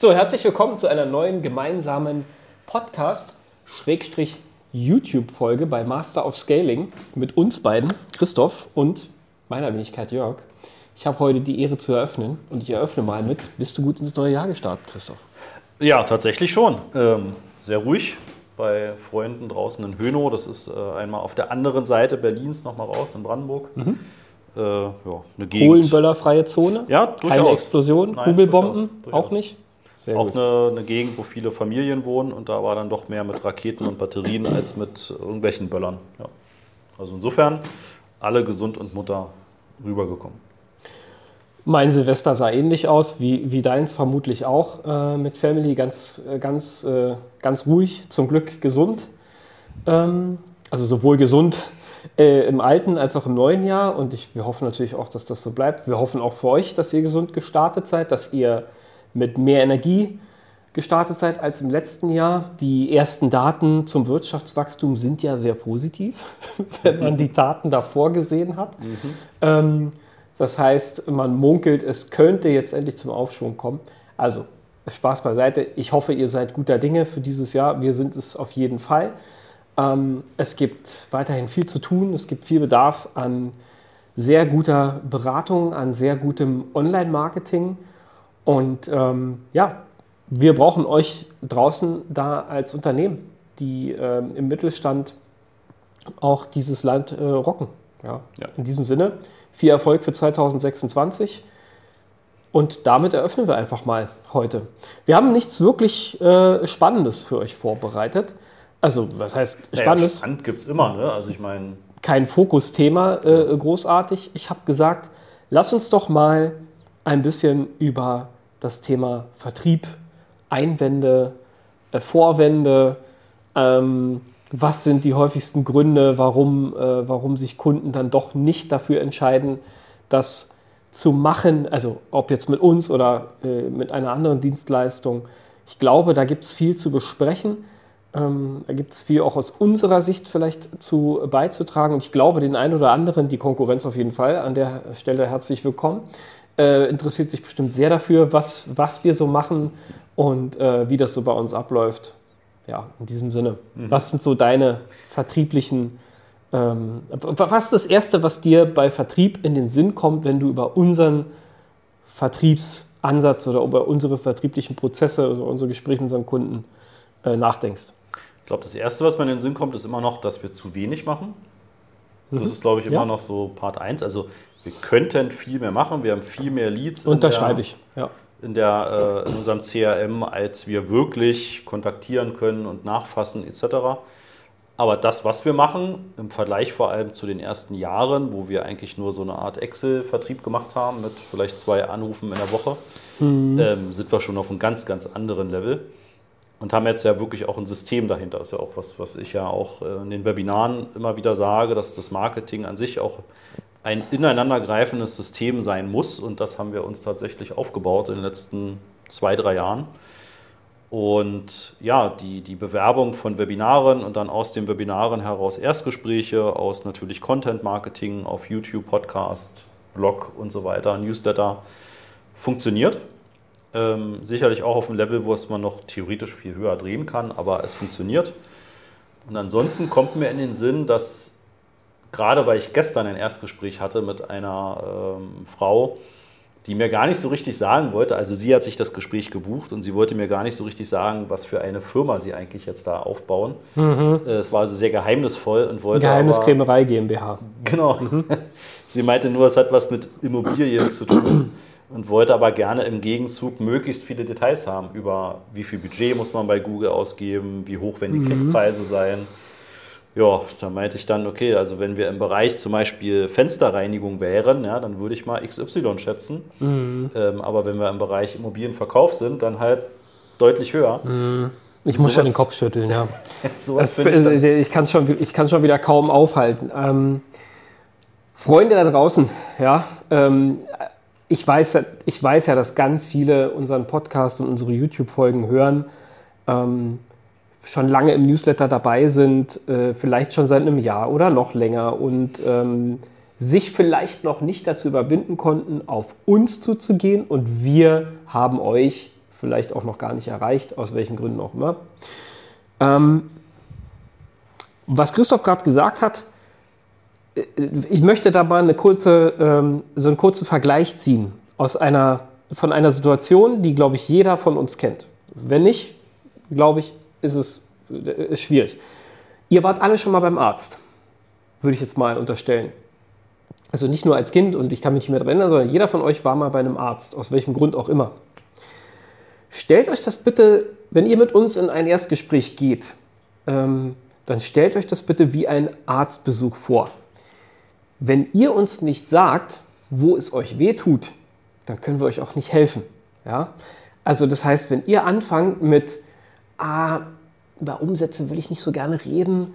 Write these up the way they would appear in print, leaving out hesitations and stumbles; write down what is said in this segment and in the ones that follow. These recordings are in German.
So, herzlich willkommen zu einer neuen gemeinsamen Podcast-YouTube-Folge bei Master of Scaling mit uns beiden, Christoph und meiner Wenigkeit Jörg. Ich habe heute die Ehre zu eröffnen und ich eröffne mal mit: Bist du gut ins neue Jahr gestartet, Christoph? Ja, tatsächlich schon. Sehr ruhig bei Freunden draußen in Hönow. Das ist einmal auf der anderen Seite Berlins, nochmal raus in Brandenburg. Eine Gegend. Kohlenböllerfreie Zone? Ja, durchaus. Keine Explosion, Nein, Kugelbomben? durchaus. Auch nicht? Sehr auch gut. eine Gegend, wo viele Familien wohnen und da war dann doch mehr mit Raketen und Batterien als mit irgendwelchen Böllern. Ja. Also insofern alle gesund und munter rübergekommen. Mein Silvester sah ähnlich aus, wie deins vermutlich auch, mit Family, ganz ruhig, zum Glück gesund. Also sowohl gesund im alten als auch im neuen Jahr, und wir hoffen natürlich auch, dass das so bleibt. Wir hoffen auch für euch, dass ihr gesund gestartet seid, dass ihr mit mehr Energie gestartet seid als im letzten Jahr. Die ersten Daten zum Wirtschaftswachstum sind ja sehr positiv, wenn man die Daten davor gesehen hat. Das heißt, man munkelt, es könnte jetzt endlich zum Aufschwung kommen. Also Spaß beiseite. Ich hoffe, ihr seid guter Dinge für dieses Jahr. Wir sind es auf jeden Fall. Es gibt weiterhin viel zu tun. Es gibt viel Bedarf an sehr guter Beratung, an sehr gutem Online-Marketing. Und wir brauchen euch draußen da als Unternehmen, die im Mittelstand auch dieses Land rocken. Ja. In diesem Sinne, viel Erfolg für 2026 und damit eröffnen wir einfach mal heute. Wir haben nichts wirklich Spannendes für euch vorbereitet. Also, was heißt Spannendes? Spannend gibt es immer, ne? Also ich meine... Kein Fokusthema großartig. Ich habe gesagt, lass uns doch mal ein bisschen über das Thema Vertrieb, Einwände, Vorwände, was sind die häufigsten Gründe, warum sich Kunden dann doch nicht dafür entscheiden, das zu machen, also ob jetzt mit uns oder mit einer anderen Dienstleistung. Ich glaube, da gibt es viel zu besprechen. Da gibt es viel auch aus unserer Sicht vielleicht beizutragen. Und ich glaube, den einen oder anderen, die Konkurrenz auf jeden Fall, an der Stelle herzlich willkommen, interessiert sich bestimmt sehr dafür, was wir so machen und wie das so bei uns abläuft. Ja, in diesem Sinne. Was sind so deine vertrieblichen, was ist das Erste, was dir bei Vertrieb in den Sinn kommt, wenn du über unseren Vertriebsansatz oder über unsere vertrieblichen Prozesse oder unsere Gespräche mit unseren Kunden nachdenkst? Ich glaube, das Erste, was mir in den Sinn kommt, ist immer noch, dass wir zu wenig machen. Das ist, glaube ich, immer noch so Part 1. Also wir könnten viel mehr machen. Wir haben viel mehr Leads Unterschreibe ich, ja. In unserem CRM, als wir wirklich kontaktieren können und nachfassen etc. Aber das, was wir machen, im Vergleich vor allem zu den ersten Jahren, wo wir eigentlich nur so eine Art Excel-Vertrieb gemacht haben, mit vielleicht 2 Anrufen in der Woche, sind wir schon auf einem ganz, ganz anderen Level. Und haben jetzt ja wirklich auch ein System dahinter. Das ist ja auch was ich ja auch in den Webinaren immer wieder sage, dass das Marketing an sich auch ein ineinandergreifendes System sein muss. Und das haben wir uns tatsächlich aufgebaut in den letzten 2-3 Jahren. Und ja, die Bewerbung von Webinaren und dann aus den Webinaren heraus Erstgespräche, aus natürlich Content-Marketing auf YouTube, Podcast, Blog und so weiter, Newsletter, funktioniert. Sicherlich auch auf einem Level, wo es man noch theoretisch viel höher drehen kann, aber es funktioniert. Und ansonsten kommt mir in den Sinn, dass gerade weil ich gestern ein Erstgespräch hatte mit einer Frau, die mir gar nicht so richtig sagen wollte, also sie hat sich das Gespräch gebucht und sie wollte mir gar nicht so richtig sagen, was für eine Firma sie eigentlich jetzt da aufbauen. Es war also sehr geheimnisvoll und wollte Geheimniskrämerei GmbH. Genau. Sie meinte nur, es hat was mit Immobilien zu tun. Und wollte aber gerne im Gegenzug möglichst viele Details haben über wie viel Budget muss man bei Google ausgeben, wie hoch werden die Klickpreise sein. Ja, da meinte ich dann, okay, also wenn wir im Bereich zum Beispiel Fensterreinigung wären, ja, dann würde ich mal XY schätzen. Aber wenn wir im Bereich Immobilienverkauf sind, dann deutlich höher. Ich muss schon den Kopf schütteln, ja. Ich kann schon wieder kaum aufhalten. Freunde da draußen, ja, ich weiß ja, dass ganz viele unseren Podcast und unsere YouTube-Folgen hören, schon lange im Newsletter dabei sind, vielleicht schon seit einem Jahr oder noch länger und sich vielleicht noch nicht dazu überwinden konnten, auf uns zuzugehen. Und wir haben euch vielleicht auch noch gar nicht erreicht, aus welchen Gründen auch immer. Was Christoph gerade gesagt hat, ich möchte da mal so einen kurzen Vergleich ziehen von einer Situation, die, glaube ich, jeder von uns kennt. Wenn nicht, glaube ich, ist es schwierig. Ihr wart alle schon mal beim Arzt, würde ich jetzt mal unterstellen. Also nicht nur als Kind und ich kann mich nicht mehr daran erinnern, sondern jeder von euch war mal bei einem Arzt, aus welchem Grund auch immer. Stellt euch das bitte, wenn ihr mit uns in ein Erstgespräch geht, dann stellt euch das bitte wie ein Arztbesuch vor. Wenn ihr uns nicht sagt, wo es euch weh tut, dann können wir euch auch nicht helfen. Ja? Also das heißt, wenn ihr anfangt mit, über Umsätze will ich nicht so gerne reden,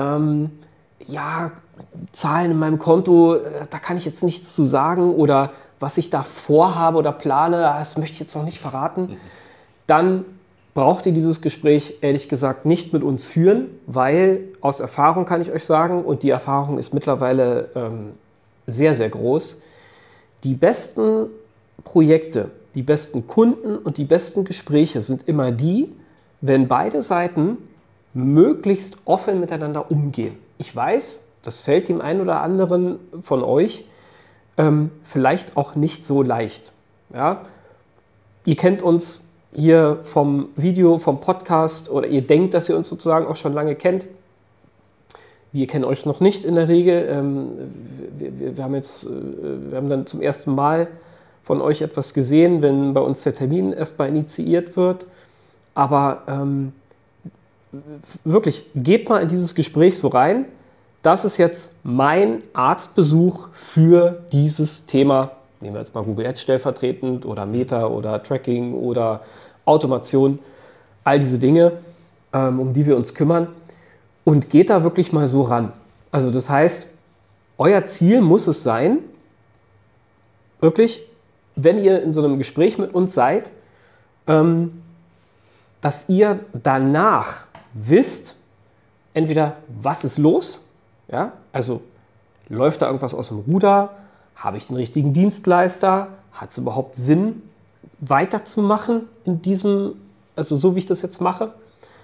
Zahlen in meinem Konto, da kann ich jetzt nichts zu sagen oder was ich da vorhabe oder plane, das möchte ich jetzt noch nicht verraten, dann braucht ihr dieses Gespräch ehrlich gesagt nicht mit uns führen, weil aus Erfahrung kann ich euch sagen, und die Erfahrung ist mittlerweile sehr, sehr groß, die besten Projekte, die besten Kunden und die besten Gespräche sind immer die, wenn beide Seiten möglichst offen miteinander umgehen. Ich weiß, das fällt dem einen oder anderen von euch vielleicht auch nicht so leicht. Ja? Ihr kennt uns hier vom Video, vom Podcast oder ihr denkt, dass ihr uns sozusagen auch schon lange kennt. Wir kennen euch noch nicht in der Regel. Wir haben dann zum ersten Mal von euch etwas gesehen, wenn bei uns der Termin erstmal initiiert wird. Aber wirklich, geht mal in dieses Gespräch so rein. Das ist jetzt mein Arztbesuch für dieses Thema. Nehmen wir jetzt mal Google Ads stellvertretend oder Meta oder Tracking oder Automation. All diese Dinge, um die wir uns kümmern. Und geht da wirklich mal so ran. Also das heißt, euer Ziel muss es sein, wirklich, wenn ihr in so einem Gespräch mit uns seid, dass ihr danach wisst, entweder was ist los, ja, also läuft da irgendwas aus dem Ruder, habe ich den richtigen Dienstleister, hat es überhaupt Sinn, weiterzumachen in diesem, also so wie ich das jetzt mache,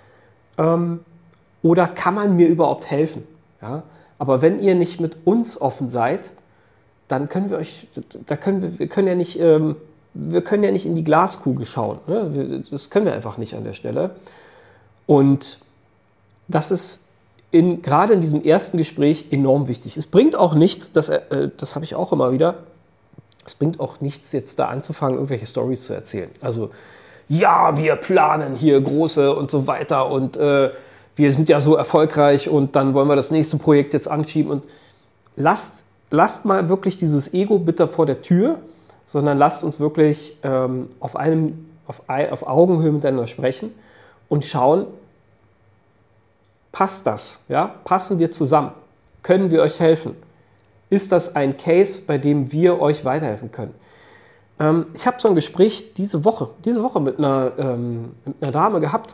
oder kann man mir überhaupt helfen? Ja? Aber wenn ihr nicht mit uns offen seid, dann können wir können ja nicht in die Glaskugel schauen. Ne? Das können wir einfach nicht an der Stelle. Und das ist gerade in diesem ersten Gespräch enorm wichtig. Es bringt auch nichts, das habe ich auch immer wieder, es bringt auch nichts, jetzt da anzufangen, irgendwelche Storys zu erzählen. Also, ja, wir planen hier große und so weiter und wir sind ja so erfolgreich und dann wollen wir das nächste Projekt jetzt anschieben. Und lasst mal wirklich dieses Ego bitte vor der Tür, sondern lasst uns wirklich auf Augenhöhe miteinander sprechen und schauen, passt das? Ja? Passen wir zusammen? Können wir euch helfen? Ist das ein Case, bei dem wir euch weiterhelfen können? Ich habe so ein Gespräch diese Woche mit einer Dame gehabt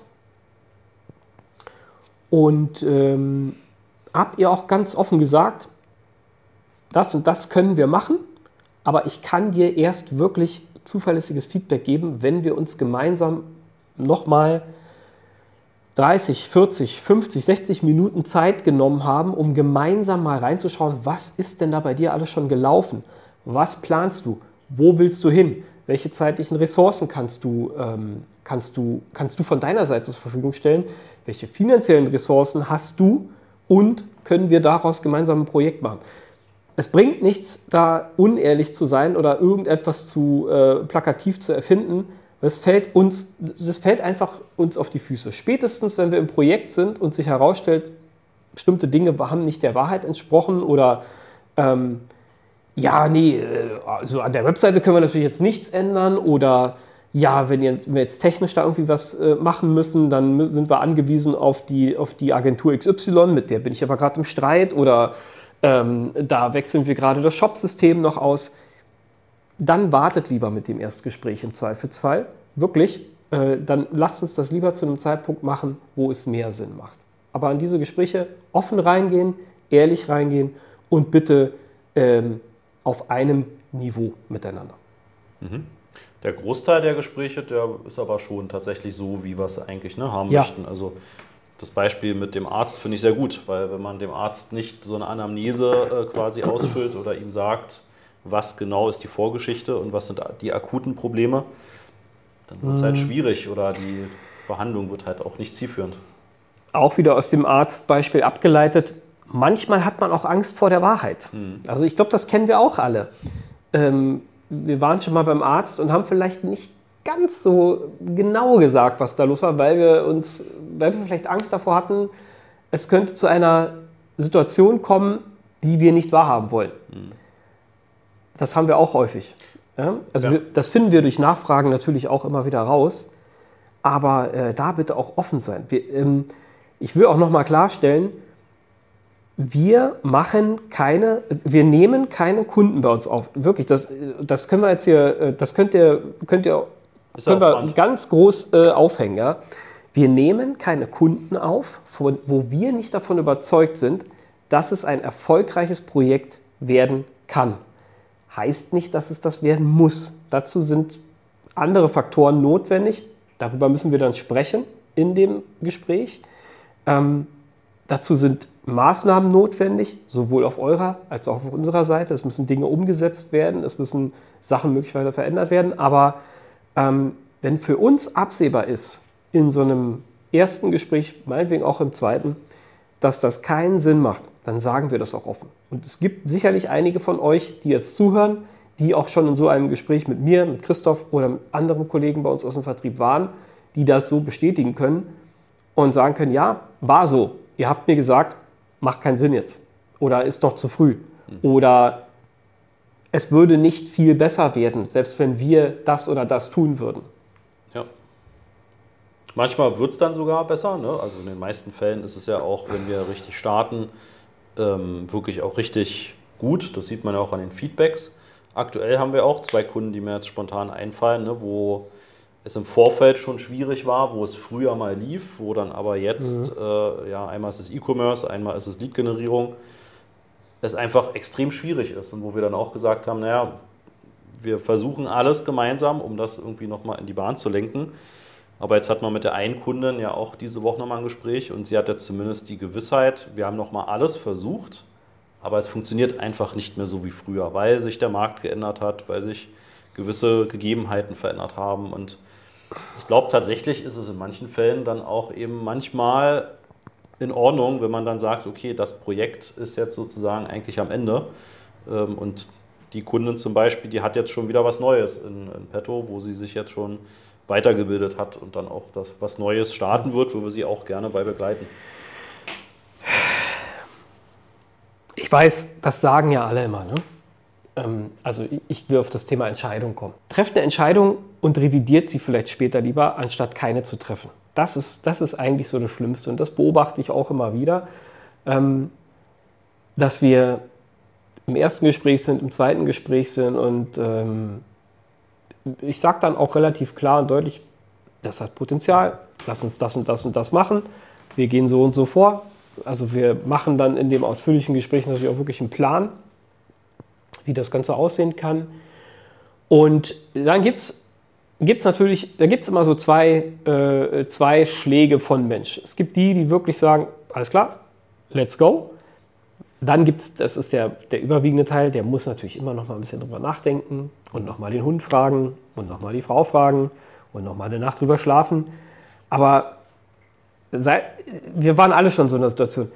und habe ihr auch ganz offen gesagt, das und das können wir machen, aber ich kann dir erst wirklich zuverlässiges Feedback geben, wenn wir uns gemeinsam nochmal 30, 40, 50, 60 Minuten Zeit genommen haben, um gemeinsam mal reinzuschauen, was ist denn da bei dir alles schon gelaufen? Was planst du? Wo willst du hin? Welche zeitlichen Ressourcen kannst du von deiner Seite zur Verfügung stellen? Welche finanziellen Ressourcen hast du? Und können wir daraus gemeinsam ein Projekt machen? Es bringt nichts, da unehrlich zu sein oder irgendetwas zu plakativ zu erfinden. Das fällt einfach uns auf die Füße. Spätestens, wenn wir im Projekt sind und sich herausstellt, bestimmte Dinge haben nicht der Wahrheit entsprochen oder also an der Webseite können wir natürlich jetzt nichts ändern oder ja, wenn wir jetzt technisch da irgendwie was machen müssen, dann sind wir angewiesen auf die Agentur XY, mit der bin ich aber gerade im Streit oder da wechseln wir gerade das Shop-System noch aus. Dann wartet lieber mit dem Erstgespräch im Zweifelsfall. Wirklich, dann lasst uns das lieber zu einem Zeitpunkt machen, wo es mehr Sinn macht. Aber an diese Gespräche offen reingehen, ehrlich reingehen und bitte auf einem Niveau miteinander. Der Großteil der Gespräche, der ist aber schon tatsächlich so, wie wir es eigentlich haben Ja. möchten. Also das Beispiel mit dem Arzt finde ich sehr gut, weil wenn man dem Arzt nicht so eine Anamnese quasi ausfüllt oder ihm sagt, was genau ist die Vorgeschichte und was sind die akuten Probleme, dann wird es halt schwierig oder die Behandlung wird halt auch nicht zielführend. Auch wieder aus dem Arztbeispiel abgeleitet, manchmal hat man auch Angst vor der Wahrheit. Also ich glaube, das kennen wir auch alle. Wir waren schon mal beim Arzt und haben vielleicht nicht ganz so genau gesagt, was da los war, weil wir vielleicht Angst davor hatten, es könnte zu einer Situation kommen, die wir nicht wahrhaben wollen. Das haben wir auch häufig. Ja? Also Ja. das finden wir durch Nachfragen natürlich auch immer wieder raus. Aber da bitte auch offen sein. Ich will auch noch mal klarstellen, wir nehmen keine Kunden bei uns auf. Wirklich, das können wir jetzt hier, das können wir ganz groß aufhängen. Ja? Wir nehmen keine Kunden auf, wo wir nicht davon überzeugt sind, dass es ein erfolgreiches Projekt werden kann. Heißt nicht, dass es das werden muss. Dazu sind andere Faktoren notwendig. Darüber müssen wir dann sprechen in dem Gespräch. Dazu sind Maßnahmen notwendig, sowohl auf eurer als auch auf unserer Seite. Es müssen Dinge umgesetzt werden, es müssen Sachen möglicherweise verändert werden. Aber wenn für uns absehbar ist, in so einem ersten Gespräch, meinetwegen auch im zweiten, dass das keinen Sinn macht, dann sagen wir das auch offen. Und es gibt sicherlich einige von euch, die jetzt zuhören, die auch schon in so einem Gespräch mit mir, mit Christoph oder mit anderen Kollegen bei uns aus dem Vertrieb waren, die das so bestätigen können und sagen können, ja, war so. Ihr habt mir gesagt, macht keinen Sinn jetzt. Oder ist doch zu früh. Oder es würde nicht viel besser werden, selbst wenn wir das oder das tun würden. Ja. Manchmal wird es dann sogar besser. Ne? Also in den meisten Fällen ist es ja auch, wenn wir richtig starten, wirklich auch richtig gut. Das sieht man ja auch an den Feedbacks. Aktuell haben wir auch 2 Kunden, die mir jetzt spontan einfallen, ne, wo es im Vorfeld schon schwierig war, wo es früher mal lief, wo dann aber jetzt, einmal ist es E-Commerce, einmal ist es Lead-Generierung, es einfach extrem schwierig ist und wo wir dann auch gesagt haben, naja, wir versuchen alles gemeinsam, um das irgendwie nochmal in die Bahn zu lenken. Aber jetzt hat man mit der einen Kundin ja auch diese Woche nochmal ein Gespräch und sie hat jetzt zumindest die Gewissheit, wir haben nochmal alles versucht, aber es funktioniert einfach nicht mehr so wie früher, weil sich der Markt geändert hat, weil sich gewisse Gegebenheiten verändert haben. Und ich glaube, tatsächlich ist es in manchen Fällen dann auch eben manchmal in Ordnung, wenn man dann sagt, okay, das Projekt ist jetzt sozusagen eigentlich am Ende. Und die Kundin zum Beispiel, die hat jetzt schon wieder was Neues in petto, wo sie sich jetzt schon weitergebildet hat und dann auch das was Neues starten wird, wo wir sie auch gerne bei begleiten. Ich weiß, das sagen ja alle immer. Ne? Also ich will auf das Thema Entscheidung kommen. Trefft eine Entscheidung und revidiert sie vielleicht später lieber, anstatt keine zu treffen. Das ist eigentlich so das Schlimmste. Und das beobachte ich auch immer wieder, dass wir im ersten Gespräch sind, im zweiten Gespräch sind und ich sage dann auch relativ klar und deutlich, das hat Potenzial, lass uns das und das und das machen. Wir gehen so und so vor. Also wir machen dann in dem ausführlichen Gespräch natürlich auch wirklich einen Plan, wie das Ganze aussehen kann. Und dann gibt es immer so zwei Schläge von Menschen. Es gibt die wirklich sagen, alles klar, let's go. Dann gibt es, das ist der überwiegende Teil, der muss natürlich immer noch mal ein bisschen drüber nachdenken und noch mal den Hund fragen und noch mal die Frau fragen und noch mal eine Nacht drüber schlafen. Aber wir waren alle schon so in der Situation.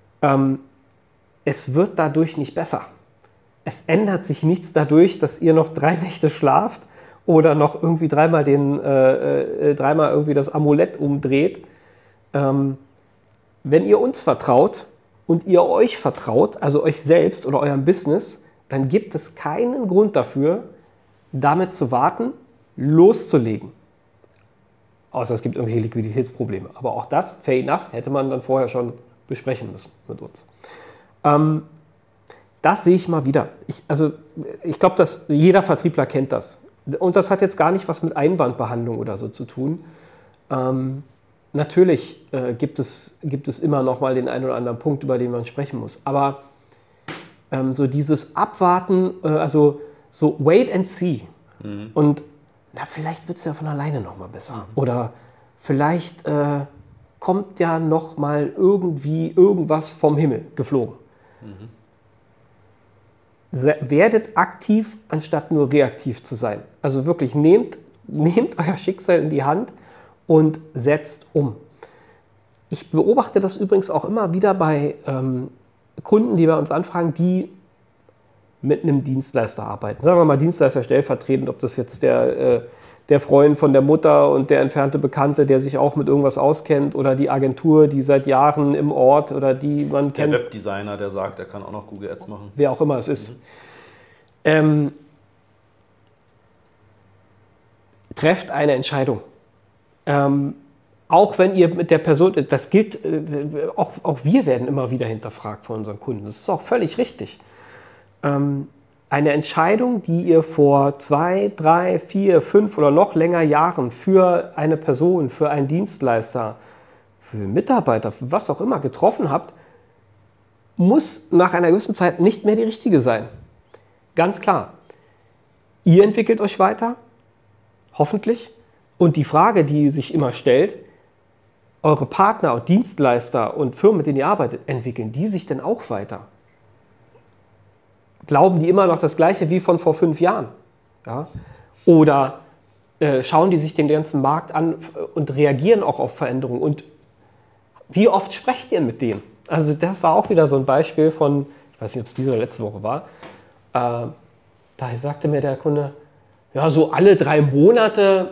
Es wird dadurch nicht besser. Es ändert sich nichts dadurch, dass ihr noch 3 Nächte schlaft oder noch irgendwie dreimal irgendwie das Amulett umdreht. Wenn ihr uns vertraut und ihr euch vertraut, also euch selbst oder eurem Business, dann gibt es keinen Grund dafür, damit zu warten, loszulegen. Außer es gibt irgendwelche Liquiditätsprobleme. Aber auch das, fair enough, hätte man dann vorher schon besprechen müssen mit uns. Das sehe ich mal wieder. Ich glaube, dass jeder Vertriebler kennt das. Und das hat jetzt gar nicht was mit Einwandbehandlung oder so zu tun. Natürlich gibt es immer noch mal den einen oder anderen Punkt, über den man sprechen muss. Aber so dieses Abwarten, also so wait and see. Und na, vielleicht wird es ja von alleine nochmal besser. Oder vielleicht kommt ja nochmal irgendwie irgendwas vom Himmel geflogen. Werdet aktiv, anstatt nur reaktiv zu sein. Also wirklich, nehmt euer Schicksal in die Hand und setzt um. Ich beobachte das übrigens auch immer wieder bei Kunden, die bei uns anfragen, die mit einem Dienstleister arbeiten. Sagen wir mal Dienstleister stellvertretend, ob das jetzt der Freund von der Mutter und der entfernte Bekannte, der sich auch mit irgendwas auskennt, oder die Agentur, die seit Jahren im Ort oder die man kennt. Der Webdesigner, der sagt, er kann auch noch Google Ads machen. Wer auch immer es ist. Trefft eine Entscheidung. Auch wenn ihr mit der Person, das gilt, auch wir werden immer wieder hinterfragt von unseren Kunden. Das ist auch völlig richtig. Eine Entscheidung, die ihr vor 2, 3, 4, 5 oder noch länger Jahren für eine Person, für einen Dienstleister, für einen Mitarbeiter, für was auch immer getroffen habt, muss nach einer gewissen Zeit nicht mehr die richtige sein. Ganz klar. Ihr entwickelt euch weiter, hoffentlich. Und die Frage, die sich immer stellt, eure Partner und Dienstleister und Firmen, mit denen ihr arbeitet, entwickeln die sich denn auch weiter? Glauben die immer noch das Gleiche wie von vor 5 Jahren? Ja? Oder schauen die sich den ganzen Markt an und reagieren auch auf Veränderungen? Und wie oft sprecht ihr mit denen? Also das war auch wieder so ein Beispiel von, ich weiß nicht, ob es diese oder letzte Woche war, da sagte mir der Kunde, ja, so alle 3 Monate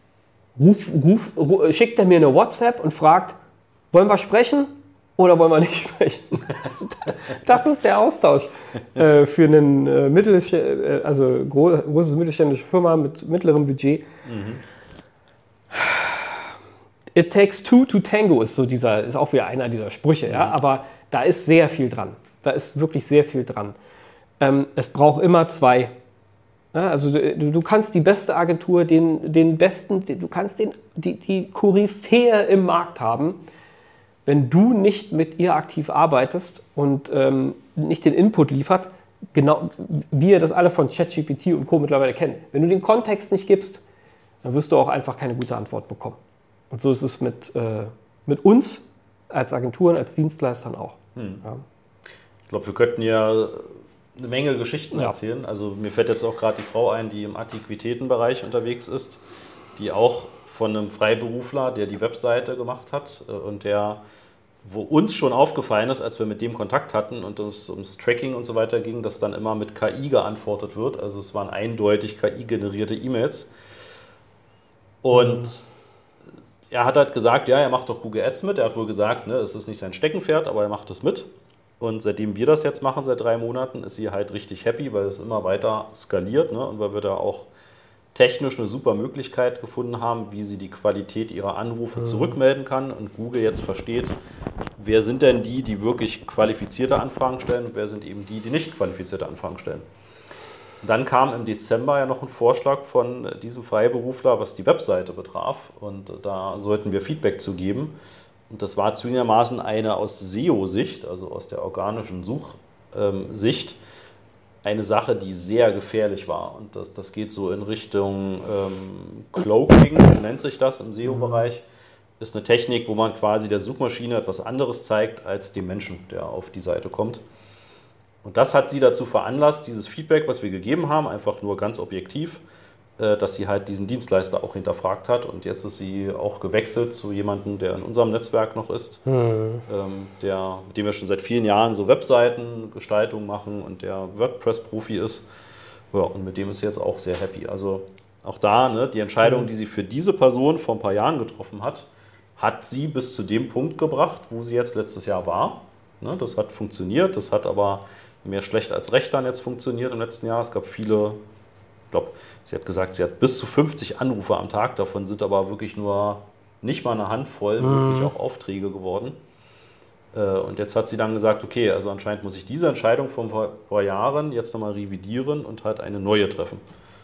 schickt er mir eine WhatsApp und fragt, wollen wir sprechen oder wollen wir nicht sprechen? Also das ist der Austausch für einen große mittelständische Firma mit mittlerem Budget. It takes two to tango ist ist auch wieder einer dieser Sprüche, ja? Aber da ist sehr viel dran. Da ist wirklich sehr viel dran. Es braucht immer 2. Ja, also du kannst die beste Agentur, den besten, du kannst die Koryphäe im Markt haben. Wenn du nicht mit ihr aktiv arbeitest und nicht den Input liefert, genau wie ihr das alle von ChatGPT und Co. mittlerweile kennen, wenn du den Kontext nicht gibst, dann wirst du auch einfach keine gute Antwort bekommen. Und so ist es mit uns als Agenturen, als Dienstleistern auch. Ja. Ich glaube, wir könnten ja eine Menge Geschichten erzählen. Also mir fällt jetzt auch gerade die Frau ein, die im Antiquitätenbereich unterwegs ist, die auch von einem Freiberufler, der die Webseite gemacht hat und wo uns schon aufgefallen ist, als wir mit dem Kontakt hatten und es ums Tracking und so weiter ging, dass dann immer mit KI geantwortet wird. Also es waren eindeutig KI-generierte E-Mails. Und er hat halt gesagt, ja, er macht doch Google Ads mit. Er hat wohl gesagt, ne, es ist nicht sein Steckenpferd, aber er macht das mit. Und seitdem wir das jetzt machen, seit 3 Monaten, ist sie halt richtig happy, weil es immer weiter skaliert, ne? Und weil wir da auch technisch eine super Möglichkeit gefunden haben, wie sie die Qualität ihrer Anrufe zurückmelden kann und Google jetzt versteht, wer sind denn die wirklich qualifizierte Anfragen stellen und wer sind eben die nicht qualifizierte Anfragen stellen. Dann kam im Dezember ja noch ein Vorschlag von diesem Freiberufler, was die Webseite betraf, und da sollten wir Feedback zu geben. Und das war zwingendermaßen eine aus SEO-Sicht, also aus der organischen Suchsicht, eine Sache, die sehr gefährlich war. Und das geht so in Richtung Cloaking, nennt sich das im SEO-Bereich. Ist eine Technik, wo man quasi der Suchmaschine etwas anderes zeigt als dem Menschen, der auf die Seite kommt. Und das hat sie dazu veranlasst, dieses Feedback, was wir gegeben haben, einfach nur ganz objektiv, dass sie halt diesen Dienstleister auch hinterfragt hat. Und jetzt ist sie auch gewechselt zu jemandem, der in unserem Netzwerk noch ist, mit dem wir schon seit vielen Jahren so Webseitengestaltung machen und der WordPress-Profi ist. Ja, und mit dem ist sie jetzt auch sehr happy. Also auch da, ne, die Entscheidung, die sie für diese Person vor ein paar Jahren getroffen hat, hat sie bis zu dem Punkt gebracht, wo sie jetzt letztes Jahr war. Ne, das hat funktioniert, das hat aber mehr schlecht als recht dann jetzt funktioniert im letzten Jahr. Es gab viele, ich glaube, sie hat gesagt, sie hat bis zu 50 Anrufe am Tag, davon sind aber wirklich nur nicht mal eine Handvoll wirklich auch Aufträge geworden. Und jetzt hat sie dann gesagt, okay, also anscheinend muss ich diese Entscheidung von vor Jahren jetzt nochmal revidieren und halt eine neue treffen.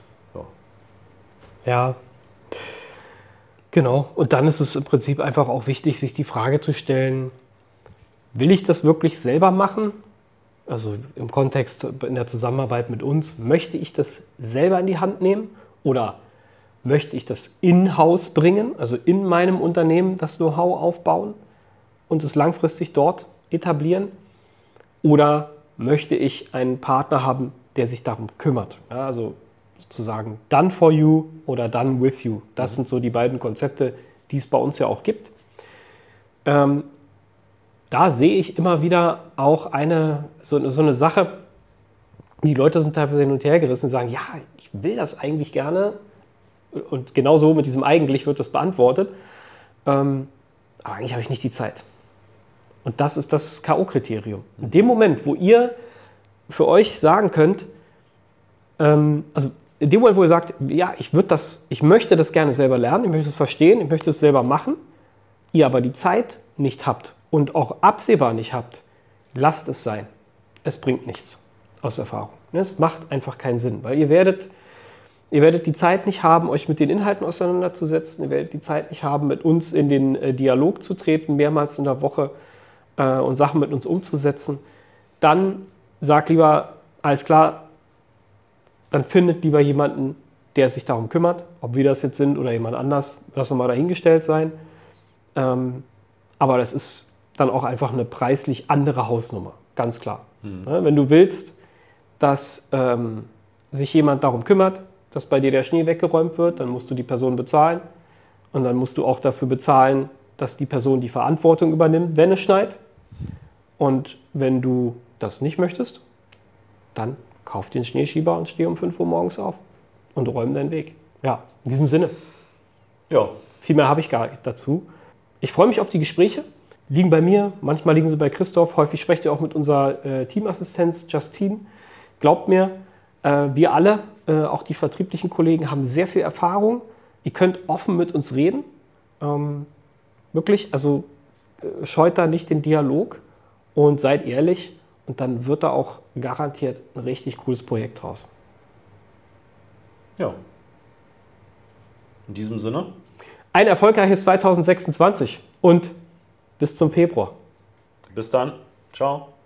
Ja, genau. Und dann ist es im Prinzip einfach auch wichtig, sich die Frage zu stellen, will ich das wirklich selber machen? Also im Kontext in der Zusammenarbeit mit uns, möchte ich das selber in die Hand nehmen? Oder Möchte ich das in-house bringen, also in meinem Unternehmen das Know-how aufbauen und es langfristig dort etablieren? Oder möchte ich einen Partner haben, der sich darum kümmert? Ja, also sozusagen done for you oder done with you. Das sind so die beiden Konzepte, die es bei uns ja auch gibt. Da sehe ich immer wieder auch so eine Sache, die Leute sind teilweise hin und her gerissen und sagen, ja, ich will das eigentlich gerne. Und genauso mit diesem eigentlich wird das beantwortet. Aber eigentlich habe ich nicht die Zeit. Und das ist das K.O.-Kriterium. In dem Moment, wo ihr für euch sagen könnt, also in dem Moment, wo ihr sagt, ja, ich möchte das gerne selber lernen, ich möchte es verstehen, ich möchte es selber machen, ihr aber die Zeit nicht habt und auch absehbar nicht habt, lasst es sein. Es bringt nichts aus Erfahrung. Es macht einfach keinen Sinn, weil ihr werdet die Zeit nicht haben, euch mit den Inhalten auseinanderzusetzen. Ihr werdet die Zeit nicht haben, mit uns in den Dialog zu treten, mehrmals in der Woche und Sachen mit uns umzusetzen. Dann sagt lieber, alles klar, dann findet lieber jemanden, der sich darum kümmert. Ob wir das jetzt sind oder jemand anders, lassen wir mal dahingestellt sein. Aber das ist dann auch einfach eine preislich andere Hausnummer, ganz klar. Wenn du willst, dass sich jemand darum kümmert, dass bei dir der Schnee weggeräumt wird, dann musst du die Person bezahlen und dann musst du auch dafür bezahlen, dass die Person die Verantwortung übernimmt, wenn es schneit. Und wenn du das nicht möchtest, dann kauf den Schneeschieber und steh um 5 Uhr morgens auf und räum deinen Weg. Ja, in diesem Sinne. Ja. Viel mehr habe ich gar nicht dazu. Ich freue mich auf die Gespräche. Liegen bei mir, manchmal liegen sie bei Christoph. Häufig sprecht ihr auch mit unserer Teamassistenz Justine. Glaubt mir, wir alle, auch die vertrieblichen Kollegen, haben sehr viel Erfahrung. Ihr könnt offen mit uns reden. Wirklich, also scheut da nicht den Dialog und seid ehrlich. Und dann wird da auch garantiert ein richtig cooles Projekt draus. Ja. In diesem Sinne. Ein erfolgreiches 2026 und bis zum Februar. Bis dann. Ciao.